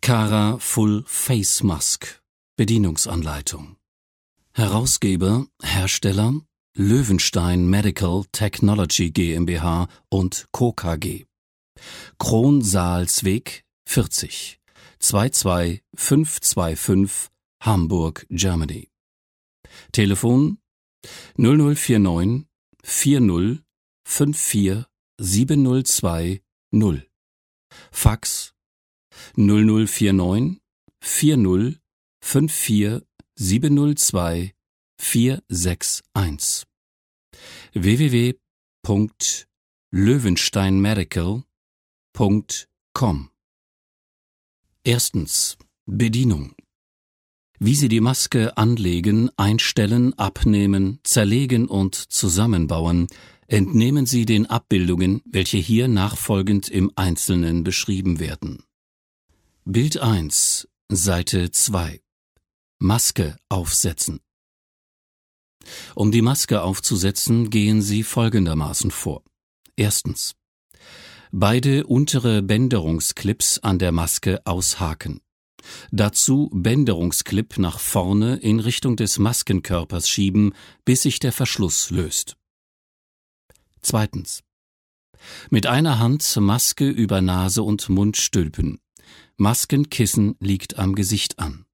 Cara Full Face Mask Bedienungsanleitung. Herausgeber, Hersteller Löwenstein Medical Technology GmbH und Co. KG. Kronsalzweg 40 22525 Hamburg, Germany. Telefon 0049 40 54 702 0. Fax 0049 40 54 702 461. www.löwensteinmedical.com. Erstens. Bedienung. Wie Sie die Maske anlegen, einstellen, abnehmen, zerlegen und zusammenbauen, entnehmen Sie den Abbildungen, welche hier nachfolgend im Einzelnen beschrieben werden. Bild 1, Seite 2. Maske aufsetzen. Um die Maske aufzusetzen, gehen Sie folgendermaßen vor. Erstens. Beide untere Bänderungsclips an der Maske aushaken. Dazu Bänderungsclip nach vorne in Richtung des Maskenkörpers schieben, bis sich der Verschluss löst. Zweitens. Mit einer Hand Maske über Nase und Mund stülpen. Maskenkissen liegt am Gesicht an.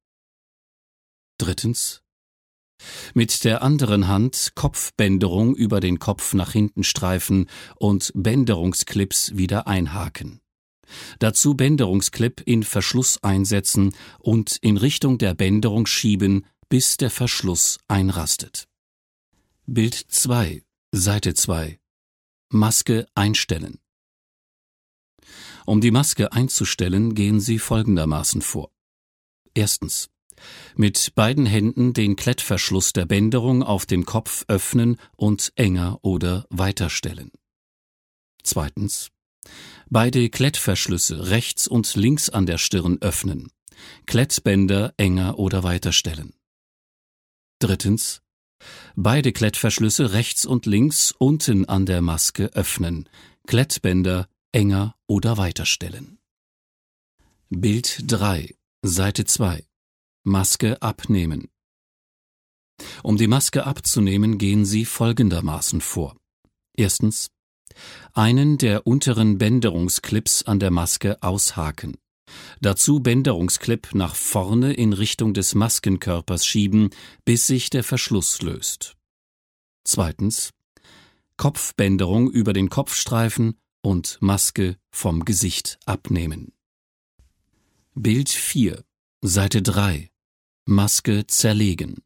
Drittens. Mit der anderen Hand Kopfbänderung über den Kopf nach hinten streifen und Bänderungsclips wieder einhaken. Dazu Bänderungsclip in Verschluss einsetzen und in Richtung der Bänderung schieben, bis der Verschluss einrastet. Bild 2, Seite 2. Maske einstellen. Um die Maske einzustellen, gehen Sie folgendermaßen vor. Erstens. Mit beiden Händen den Klettverschluss der Bänderung auf dem Kopf öffnen und enger oder weiterstellen. Zweitens. Beide Klettverschlüsse rechts und links an der Stirn öffnen. Klettbänder enger oder weiterstellen. Drittens. Beide Klettverschlüsse rechts und links unten an der Maske öffnen. Klettbänder enger oder weiterstellen. Bild 3, Seite 2. Maske abnehmen. Um die Maske abzunehmen, gehen Sie folgendermaßen vor. Erstens. Einen der unteren Bänderungsclips an der Maske aushaken. Dazu Bänderungsclip nach vorne in Richtung des Maskenkörpers schieben, bis sich der Verschluss löst. Zweitens. Kopfbänderung über den Kopfstreifen und Maske vom Gesicht abnehmen. Bild 4, Seite 3. Maske zerlegen.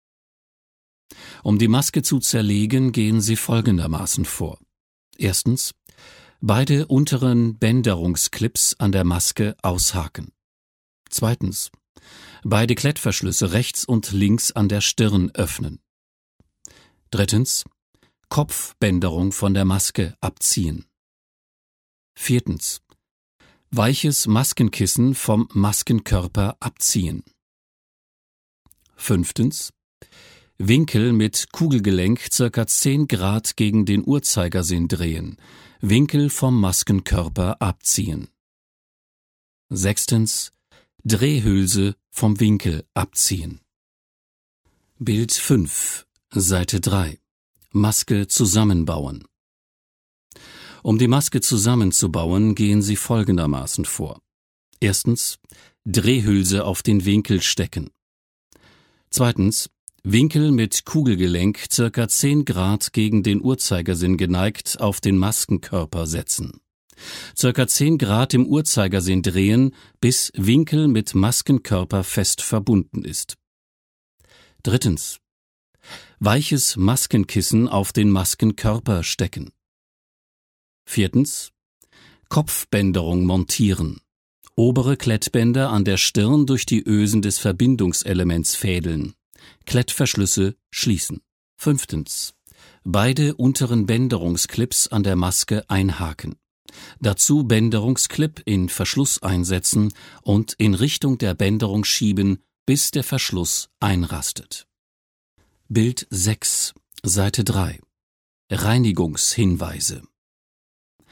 Um die Maske zu zerlegen, gehen Sie folgendermaßen vor. Erstens. Beide unteren Bänderungsclips an der Maske aushaken. Zweitens. Beide Klettverschlüsse rechts und links an der Stirn öffnen. Drittens. Kopfbänderung von der Maske abziehen. Viertens. Weiches Maskenkissen vom Maskenkörper abziehen. Fünftens. Winkel mit Kugelgelenk ca. 10 Grad gegen den Uhrzeigersinn drehen. Winkel vom Maskenkörper abziehen. Sechstens. Drehhülse vom Winkel abziehen. Bild 5, Seite 3. Maske zusammenbauen. Um die Maske zusammenzubauen, gehen Sie folgendermaßen vor. Erstens. Drehhülse auf den Winkel stecken. Zweitens. Winkel mit Kugelgelenk ca. 10 Grad gegen den Uhrzeigersinn geneigt auf den Maskenkörper setzen. Ca. 10 Grad im Uhrzeigersinn drehen, bis Winkel mit Maskenkörper fest verbunden ist. Drittens. Weiches Maskenkissen auf den Maskenkörper stecken. Viertens. Kopfbänderung montieren. Obere Klettbänder an der Stirn durch die Ösen des Verbindungselements fädeln. Klettverschlüsse schließen. Fünftens. Beide unteren Bänderungsclips an der Maske einhaken. Dazu Bänderungsclip in Verschluss einsetzen und in Richtung der Bänderung schieben, bis der Verschluss einrastet. Bild 6, Seite 3. Reinigungshinweise.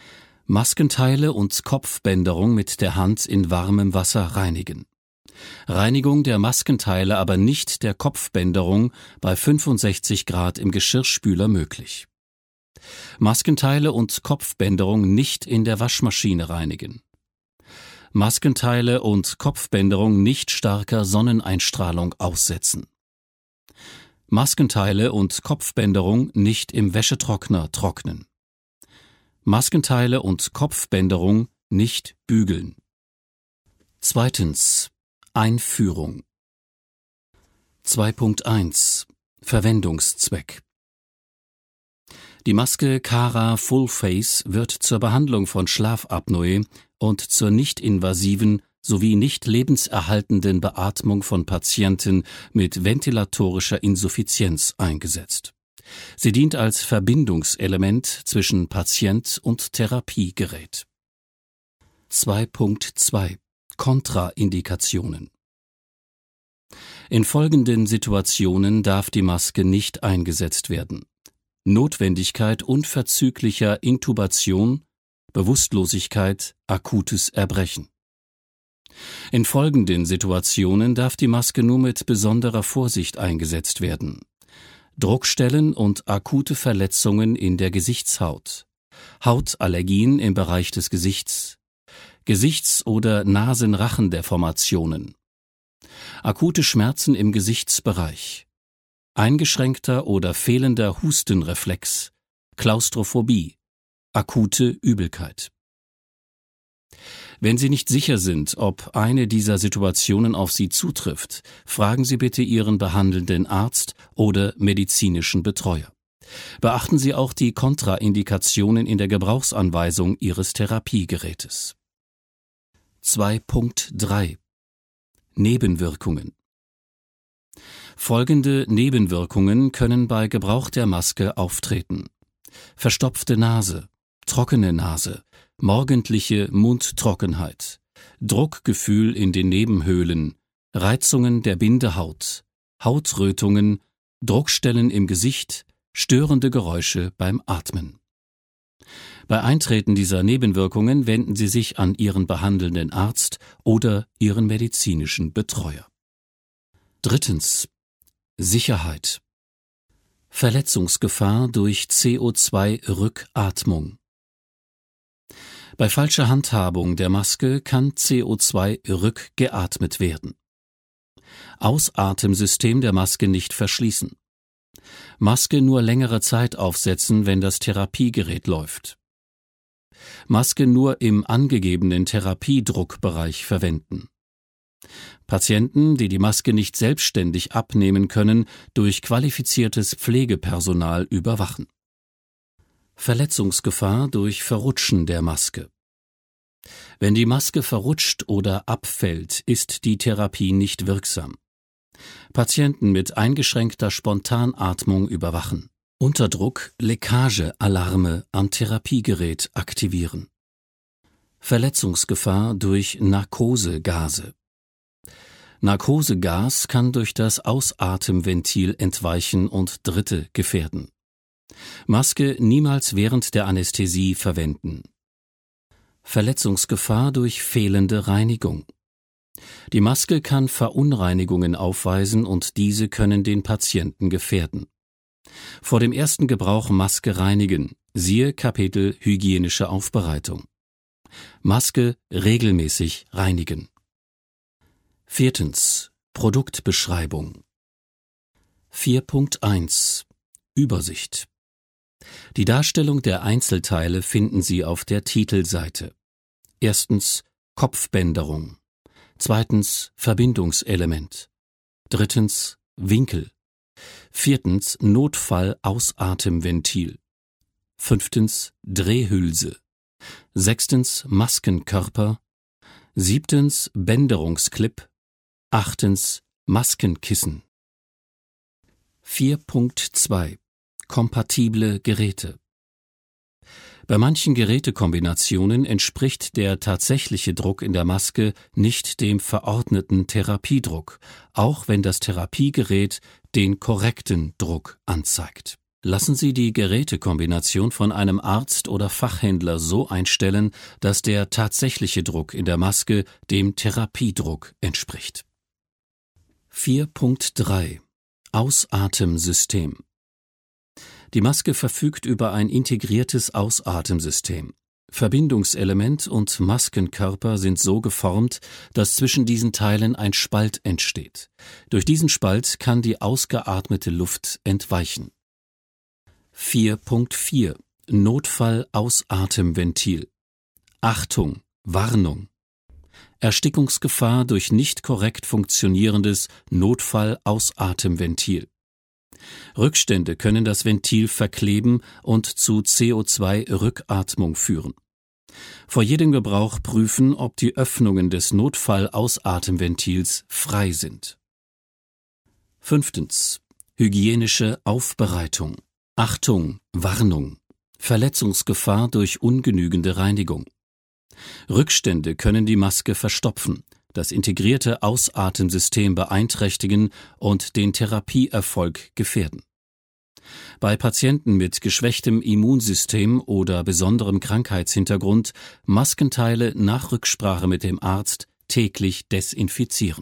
Maskenteile und Kopfbänderung mit der Hand in warmem Wasser reinigen. Reinigung der Maskenteile, aber nicht der Kopfbänderung, bei 65 Grad im Geschirrspüler möglich. Maskenteile und Kopfbänderung nicht in der Waschmaschine reinigen. Maskenteile und Kopfbänderung nicht starker Sonneneinstrahlung aussetzen. Maskenteile und Kopfbänderung nicht im Wäschetrockner trocknen. Maskenteile und Kopfbänderung nicht bügeln. Zweitens. Einführung. 2.1 Verwendungszweck. Die Maske Cara Full Face wird zur Behandlung von Schlafapnoe und zur nicht-invasiven sowie nicht lebenserhaltenden Beatmung von Patienten mit ventilatorischer Insuffizienz eingesetzt. Sie dient als Verbindungselement zwischen Patient und Therapiegerät. 2.2 Kontraindikationen. In folgenden Situationen darf die Maske nicht eingesetzt werden: Notwendigkeit unverzüglicher Intubation, Bewusstlosigkeit, akutes Erbrechen. In folgenden Situationen darf die Maske nur mit besonderer Vorsicht eingesetzt werden: Druckstellen und akute Verletzungen in der Gesichtshaut, Hautallergien im Bereich des Gesichts, Gesichts- oder Nasenrachendeformationen, akute Schmerzen im Gesichtsbereich, eingeschränkter oder fehlender Hustenreflex, Klaustrophobie, akute Übelkeit. Wenn Sie nicht sicher sind, ob eine dieser Situationen auf Sie zutrifft, fragen Sie bitte Ihren behandelnden Arzt oder medizinischen Betreuer. Beachten Sie auch die Kontraindikationen in der Gebrauchsanweisung Ihres Therapiegerätes. 2.3 Nebenwirkungen. Folgende Nebenwirkungen können bei Gebrauch der Maske auftreten: verstopfte Nase, trockene Nase, morgendliche Mundtrockenheit, Druckgefühl in den Nebenhöhlen, Reizungen der Bindehaut, Hautrötungen, Druckstellen im Gesicht, störende Geräusche beim Atmen. Bei Eintreten dieser Nebenwirkungen wenden Sie sich an Ihren behandelnden Arzt oder Ihren medizinischen Betreuer. Drittens. Sicherheit. Verletzungsgefahr durch CO2-Rückatmung. Bei falscher Handhabung der Maske kann CO2 rückgeatmet werden. Ausatemsystem der Maske nicht verschließen. Maske nur längere Zeit aufsetzen, wenn das Therapiegerät läuft. Maske nur im angegebenen Therapiedruckbereich verwenden. Patienten, die die Maske nicht selbstständig abnehmen können, durch qualifiziertes Pflegepersonal überwachen. Verletzungsgefahr durch Verrutschen der Maske. Wenn die Maske verrutscht oder abfällt, ist die Therapie nicht wirksam. Patienten mit eingeschränkter Spontanatmung überwachen. Unter Druck Leckagealarme am Therapiegerät aktivieren. Verletzungsgefahr durch Narkosegase. Narkosegas kann durch das Ausatemventil entweichen und Dritte gefährden. Maske niemals während der Anästhesie verwenden. Verletzungsgefahr durch fehlende Reinigung. Die Maske kann Verunreinigungen aufweisen und diese können den Patienten gefährden. Vor dem ersten Gebrauch Maske reinigen, siehe Kapitel Hygienische Aufbereitung. Maske regelmäßig reinigen. Viertens. Produktbeschreibung. 4.1 Übersicht. Die Darstellung der Einzelteile finden Sie auf der Titelseite. Erstens Kopfbänderung. Zweitens Verbindungselement. Drittens Winkel. Viertens Notfall-Ausatemventil. Fünftens Drehhülse. Sechstens Maskenkörper. Siebtens Bänderungsclip. Achtens Maskenkissen. 4.2 Kompatible Geräte. Bei manchen Gerätekombinationen entspricht der tatsächliche Druck in der Maske nicht dem verordneten Therapiedruck, auch wenn das Therapiegerät den korrekten Druck anzeigt. Lassen Sie die Gerätekombination von einem Arzt oder Fachhändler so einstellen, dass der tatsächliche Druck in der Maske dem Therapiedruck entspricht. 4.3 Ausatemsystem. Die Maske verfügt über ein integriertes Ausatemsystem. Verbindungselement und Maskenkörper sind so geformt, dass zwischen diesen Teilen ein Spalt entsteht. Durch diesen Spalt kann die ausgeatmete Luft entweichen. 4.4 Notfall-Ausatemventil. Achtung, Warnung! Erstickungsgefahr durch nicht korrekt funktionierendes Notfall-Ausatemventil. Rückstände können das Ventil verkleben und zu CO2-Rückatmung führen. Vor jedem Gebrauch prüfen, ob die Öffnungen des Notfall-Ausatemventils frei sind. 5. Hygienische Aufbereitung. Achtung, Warnung! Verletzungsgefahr durch ungenügende Reinigung. Rückstände können die Maske verstopfen, das integrierte Ausatemsystem beeinträchtigen und den Therapieerfolg gefährden. Bei Patienten mit geschwächtem Immunsystem oder besonderem Krankheitshintergrund Maskenteile nach Rücksprache mit dem Arzt täglich desinfizieren.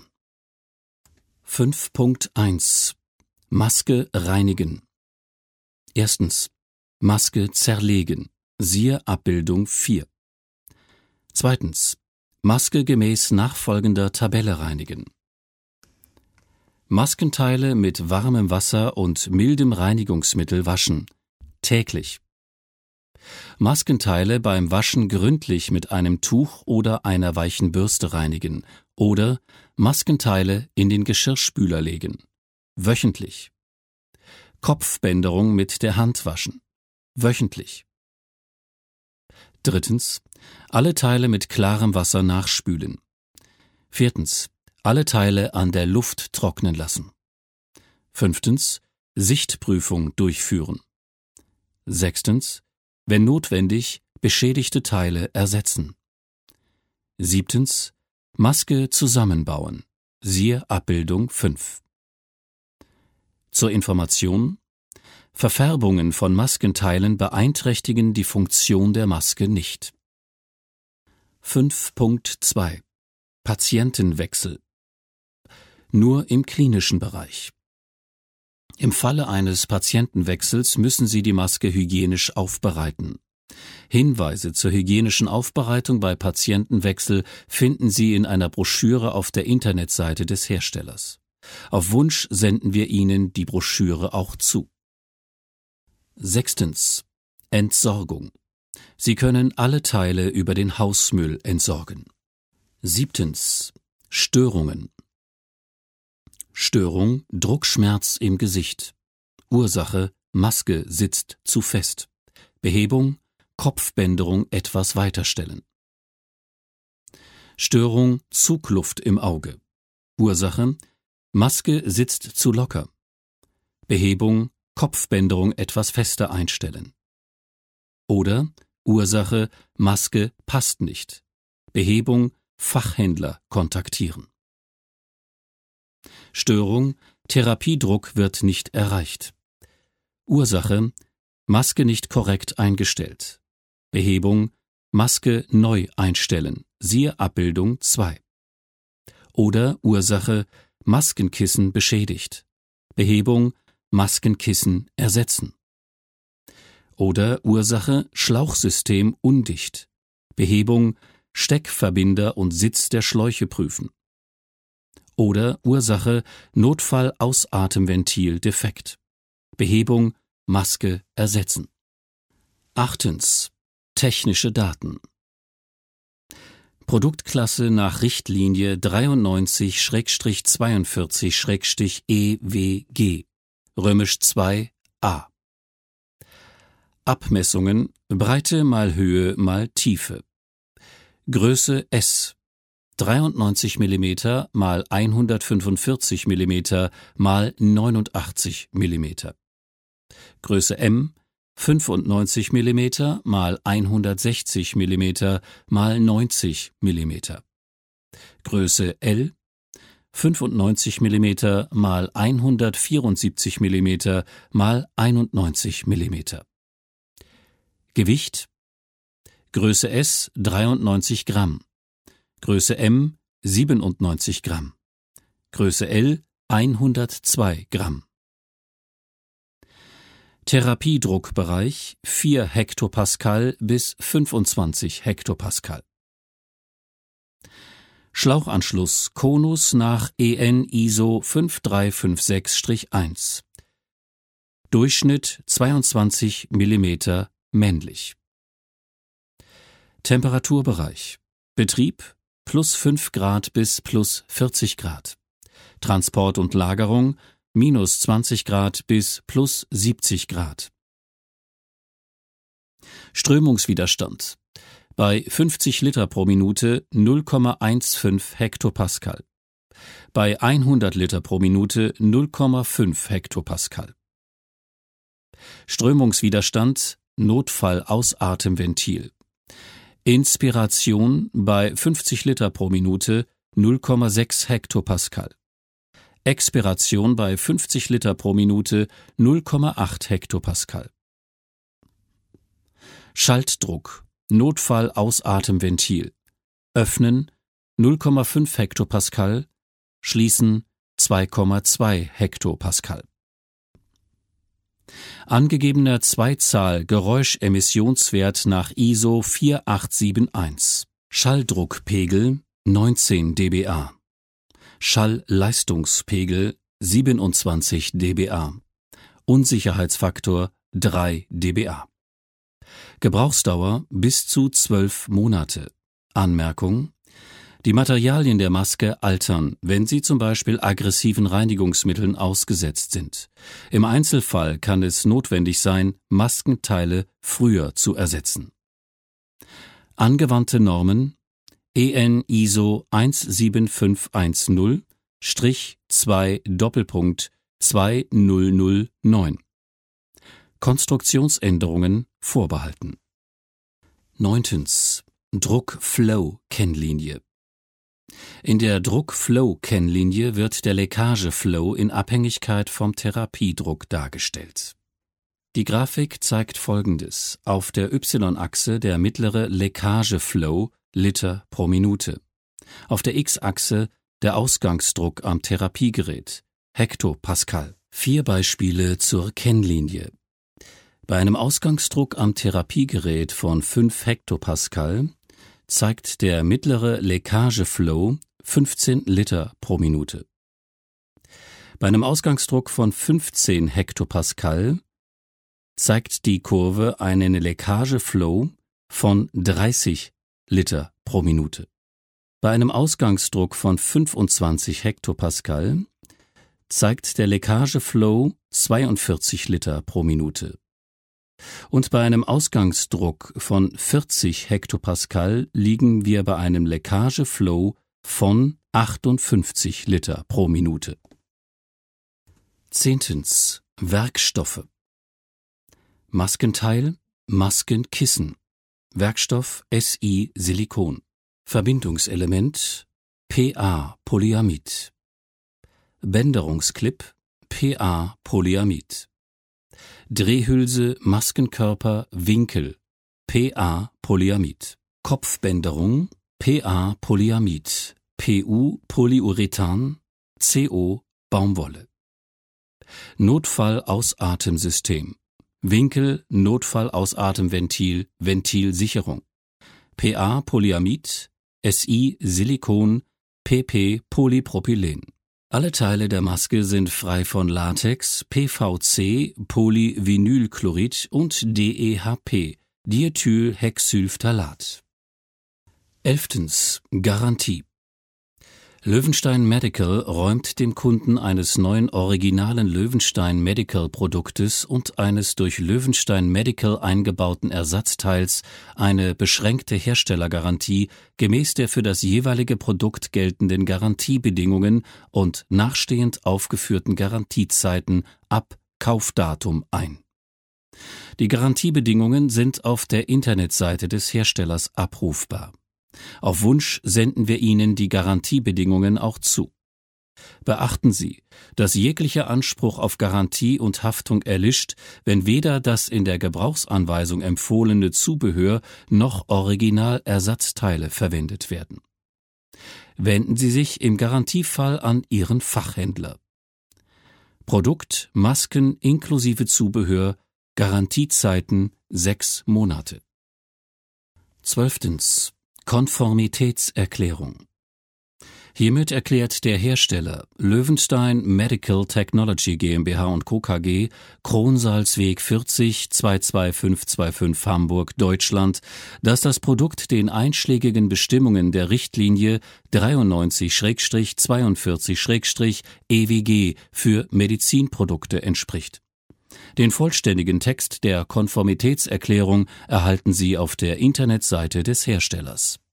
5.1 Maske reinigen. 1. Maske zerlegen. Siehe Abbildung 4. 2. Maske gemäß nachfolgender Tabelle reinigen. Maskenteile mit warmem Wasser und mildem Reinigungsmittel waschen. Täglich. Maskenteile beim Waschen gründlich mit einem Tuch oder einer weichen Bürste reinigen oder Maskenteile in den Geschirrspüler legen. Wöchentlich. Kopfbänderung mit der Hand waschen. Wöchentlich. 3. Alle Teile mit klarem Wasser nachspülen. 4. Alle Teile an der Luft trocknen lassen. 5. Sichtprüfung durchführen. 6. Wenn notwendig, beschädigte Teile ersetzen. 7. Maske zusammenbauen. Siehe Abbildung 5. Zur Information: Verfärbungen von Maskenteilen beeinträchtigen die Funktion der Maske nicht. 5.2 Patientenwechsel. Nur im klinischen Bereich. Im Falle eines Patientenwechsels müssen Sie die Maske hygienisch aufbereiten. Hinweise zur hygienischen Aufbereitung bei Patientenwechsel finden Sie in einer Broschüre auf der Internetseite des Herstellers. Auf Wunsch senden wir Ihnen die Broschüre auch zu. 6. Entsorgung. Sie können alle Teile über den Hausmüll entsorgen. 7. Störungen. Störung: Druckschmerz im Gesicht. Ursache: Maske sitzt zu fest. Behebung: Kopfbänderung etwas weiterstellen. Störung: Zugluft im Auge. Ursache: Maske sitzt zu locker. Behebung: Kopfbänderung etwas fester einstellen. Oder Ursache: Maske passt nicht. Behebung: Fachhändler kontaktieren. Störung: Therapiedruck wird nicht erreicht. Ursache: Maske nicht korrekt eingestellt. Behebung: Maske neu einstellen. Siehe Abbildung 2. Oder Ursache: Maskenkissen beschädigt. Behebung: Maskenkissen ersetzen. Oder Ursache: Schlauchsystem undicht. Behebung: Steckverbinder und Sitz der Schläuche prüfen. Oder Ursache: Notfall-Ausatemventil defekt. Behebung: Maske ersetzen. 8. Technische Daten. Produktklasse nach Richtlinie 93/42/EWG II a. Abmessungen: Breite mal Höhe mal Tiefe. Größe S 93 mm mal 145 mm mal 89 mm. Größe M 95 mm mal 160 mm mal 90 mm. Größe L 95 mm x 174 mm x 91 mm. Gewicht: Größe S 93 Gramm, Größe M 97 Gramm, Größe L 102 Gramm. Therapiedruckbereich 4 Hektopascal bis 25 Hektopascal. Schlauchanschluss Konus nach EN ISO 5356-1. Durchschnitt 22 mm männlich. Temperaturbereich: Betrieb +5 Grad bis +40 Grad. Transport und Lagerung -20 Grad bis +70 Grad. Strömungswiderstand: bei 50 Liter pro Minute 0,15 Hektopascal. Bei 100 Liter pro Minute 0,5 Hektopascal. Strömungswiderstand Notfall-Ausatemventil. Inspiration bei 50 Liter pro Minute 0,6 Hektopascal. Expiration bei 50 Liter pro Minute 0,8 Hektopascal. Schaltdruck Notfall-Ausatemventil. Öffnen 0,5 Hektopascal, schließen 2,2 Hektopascal. Angegebener Zweizahl-Geräuschemissionswert nach ISO 4871. Schalldruckpegel 19 dBA. Schallleistungspegel 27 dBA. Unsicherheitsfaktor 3 dBA. Gebrauchsdauer bis zu 12 Monate. Anmerkung: Die Materialien der Maske altern, wenn sie zum Beispiel aggressiven Reinigungsmitteln ausgesetzt sind. Im Einzelfall kann es notwendig sein, Maskenteile früher zu ersetzen. Angewandte Normen: EN ISO 17515-2:2009. Konstruktionsänderungen vorbehalten. 9. Druck-Flow-Kennlinie. In der Druck-Flow-Kennlinie wird der Leckage-Flow in Abhängigkeit vom Therapiedruck dargestellt. Die Grafik zeigt Folgendes: Auf der Y-Achse der mittlere Leckage-Flow Liter pro Minute. Auf der X-Achse der Ausgangsdruck am Therapiegerät Hektopascal. 4 Beispiele zur Kennlinie. Bei einem Ausgangsdruck am Therapiegerät von 5 Hektopascal zeigt der mittlere Leckage-Flow 15 Liter pro Minute. Bei einem Ausgangsdruck von 15 Hektopascal zeigt die Kurve einen Leckage-Flow von 30 Liter pro Minute. Bei einem Ausgangsdruck von 25 Hektopascal zeigt der Leckage-Flow 42 Liter pro Minute. Und bei einem Ausgangsdruck von 40 Hektopascal liegen wir bei einem Leckage-Flow von 58 Liter pro Minute. 10. Werkstoffe. Maskenteil, Maskenkissen. Werkstoff SI Silikon. Verbindungselement PA Polyamid. Bänderungsclip PA Polyamid. Drehhülse, Maskenkörper, Winkel PA Polyamid. Kopfbänderung PA Polyamid. PU Polyurethan. CO Baumwolle. Notfall-Ausatemsystem. Winkel Notfall-Ausatemventil, Ventilsicherung. PA Polyamid, SI Silikon, PP Polypropylen. Alle Teile der Maske sind frei von Latex, PVC, Polyvinylchlorid und DEHP, Diethylhexylphthalat. 11. Garantie. Löwenstein Medical räumt dem Kunden eines neuen originalen Löwenstein Medical Produktes und eines durch Löwenstein Medical eingebauten Ersatzteils eine beschränkte Herstellergarantie gemäß der für das jeweilige Produkt geltenden Garantiebedingungen und nachstehend aufgeführten Garantiezeiten ab Kaufdatum ein. Die Garantiebedingungen sind auf der Internetseite des Herstellers abrufbar. Auf Wunsch senden wir Ihnen die Garantiebedingungen auch zu. Beachten Sie, dass jeglicher Anspruch auf Garantie und Haftung erlischt, wenn weder das in der Gebrauchsanweisung empfohlene Zubehör noch Originalersatzteile verwendet werden. Wenden Sie sich im Garantiefall an Ihren Fachhändler. Produkt, Masken inklusive Zubehör, Garantiezeiten 6 Monate. 12. Konformitätserklärung. Hiermit erklärt der Hersteller Löwenstein Medical Technology GmbH & Co. KG, Kronsalzweg 40 22525 Hamburg, Deutschland, dass das Produkt den einschlägigen Bestimmungen der Richtlinie 93/42/EWG für Medizinprodukte entspricht. Den vollständigen Text der Konformitätserklärung erhalten Sie auf der Internetseite des Herstellers.